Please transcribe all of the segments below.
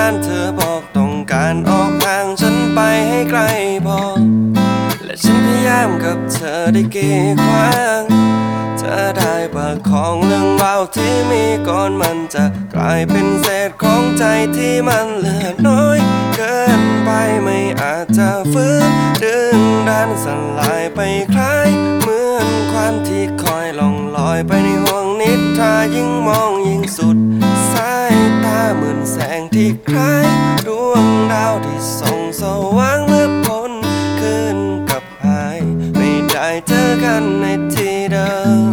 านเธอบอกต้องการออกห่างฉันไปให้ไกลพอและฉันพยายามกับเธอได้กีดขวางเธอได้ประคองเรื่องราวที่มีก่อนมันจะกลายเป็นเศษของใจที่มันเหลือน้อยเกินไปไม่อาจจะฟื้นดึงดันสลายไปคล้ายเหมือนควันที่คอยล่องลอยไปในห่วงนิทรายิ่งมองยิ่งสุดสายตาเหมือนแสงที่คล้ายดวงดาวที่ส่องสว่างเมื่อพ้นคืนกับหายไม่ได้เจอกันในที่เดิม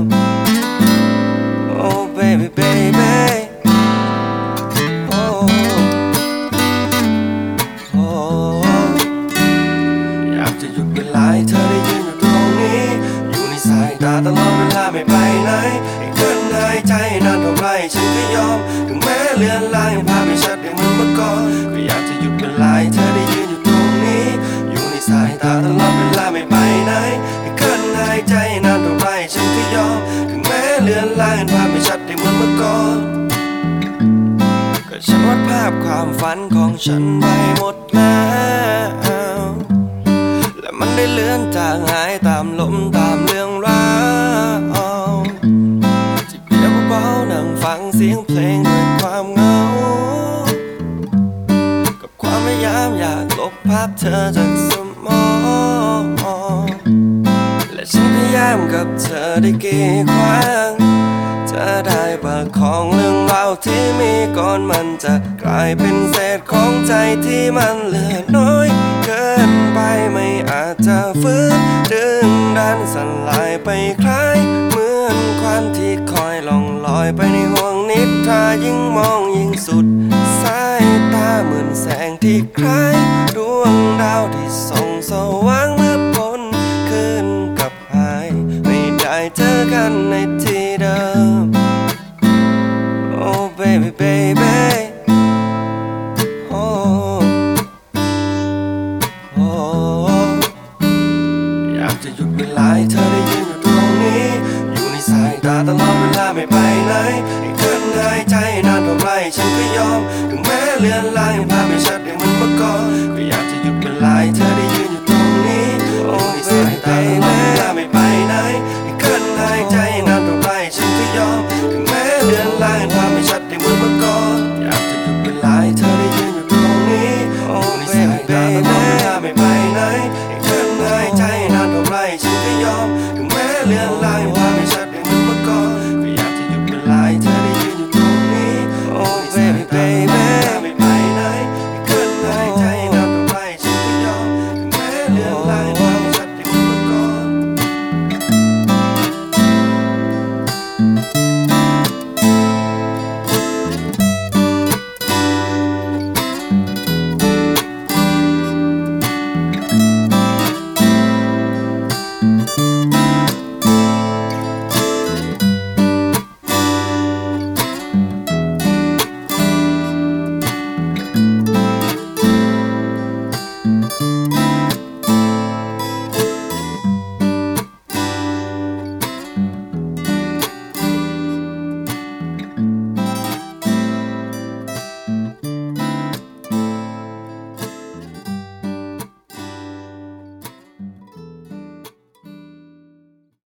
Oh baby baby oh oh อยากจะหยุดเวลาให้เธอได้ยืนอยู่ตรงนี้อยู่ในสายตาตลอดเวลาไม่ไปไหนให้เกินหายใจนานเท่าไรฉันก็ยอมถึงแม้เลือนลางภาพไม่ชัดอย่างเหมือนเมื่อก่อนก็อยากจะหยุดเวลาให้เธอได้ยืนอยู่ตรงนี้อยู่ในสายตาตลอดเวลาไม่ไปไหนให้เกินหายใจนานเท่าไรฉันก็ยอมถึงแม้เลือนลางภาพไม่ชัดอย่างเหมือนเมื่อก่อนก็ฉันวาดภาพความฝันของฉันไว้หมดแล้วและมันได้เลือนจางหายตามลมตามเรื่องราวที่เพียงเบาๆนั่งฟังเสียงเพลงด้วยความเหงากับความพยายามอยากลบภาพเธอจากสมองและฉันพยายามกับเธอได้กีดขวางเธอได้ประคองเรื่องราวที่มีก่อนมันจะกลายเป็นเศษของใจที่มันเหลือน้อยเกินไปไม่อาจจะฟื้นดึงดันสลายไปคล้ายเหมือนควันที่คอยล่องลอยไปในห่วงนิทรายิ่งมองยิ่งสุดสายตาเหมือนแสงที่คล้ายดวงดาวที่ส่องสว่างเมื่อพ้นคืนกับหายไม่ได้เจอกันในที่เดิม Oh baby baby oh oh อยากจะหยุดเวลาให้เธอได้ยืนอยู่ตรงนี้อยู่ในสายตาตลอดเวลาไม่ไปไหนให้เกินหายใจนานเท่าไรฉันก็ยอมถึงแม้เลือนลางภาพไม่ชัดอย่างเหมือนเมื่อก่อนก็อยากจะหยุดเวลาให้เธอ